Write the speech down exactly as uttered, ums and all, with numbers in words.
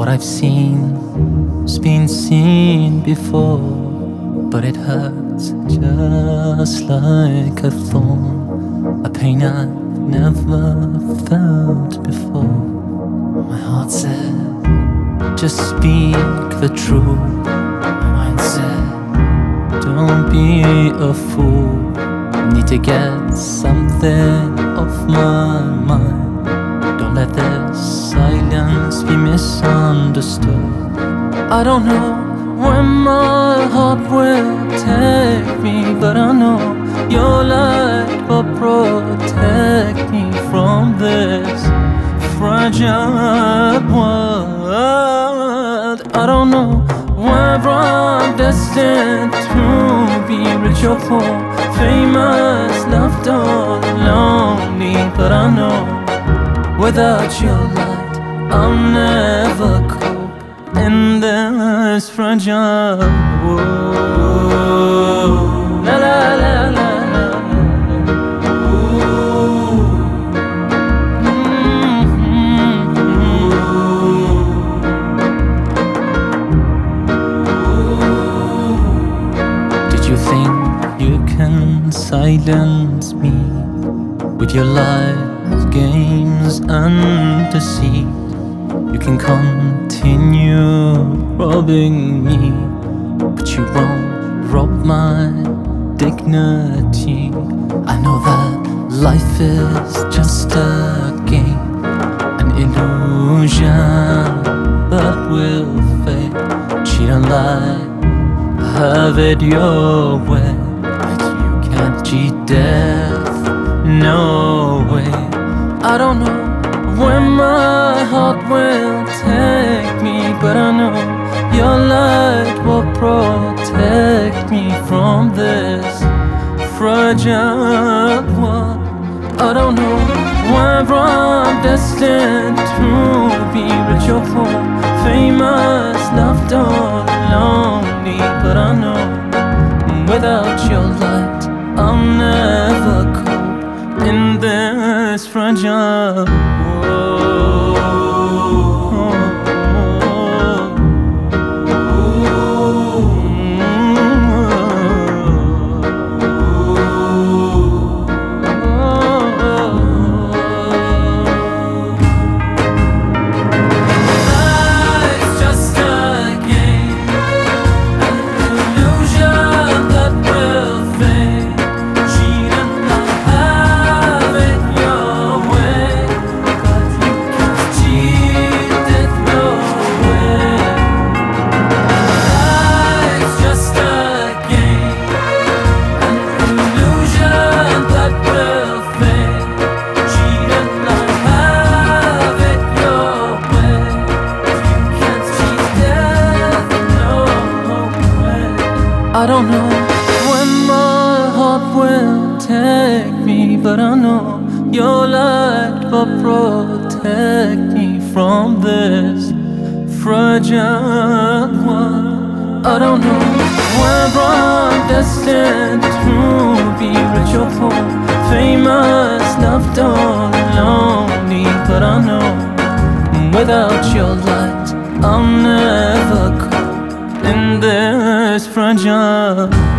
What I've seen's been seen before, but it hurts just like a thorn, a pain I've never felt before. My heart said, just speak the truth. My mind said, don't be a fool. Need to get something off my mind. Don't let this silence be misunderstood. I don't know where my heart will take me, but I know your light will protect me from this fragile world. I don't know whether I'm destined to be rich or poor, famous, loved or lonely, but I know without your light I'll never cope in this fragile world. La la la la la. Ooh. Mm-hmm. Ooh. Did you think you can silence me with your lies, games and deceit? You can continue robbing me, but you won't rob my dignity. I know that life is just a game, an illusion that will fade. Cheat and lie, have it your way, but you can't cheat death, no way. I don't know where my heart will take me, but I know your light will protect me from this fragile world. I don't know whether I'm destined to be rich or poor, famous, loved or lonely, but I know without your light I'll never cope in this fragile world. I don't know when my heart will take me, but I know your light will protect me from this fragile world. I don't know whether I'm destined to be rich or poor, famous, loved or lonely, but I know without your light I'll never cope in this fragile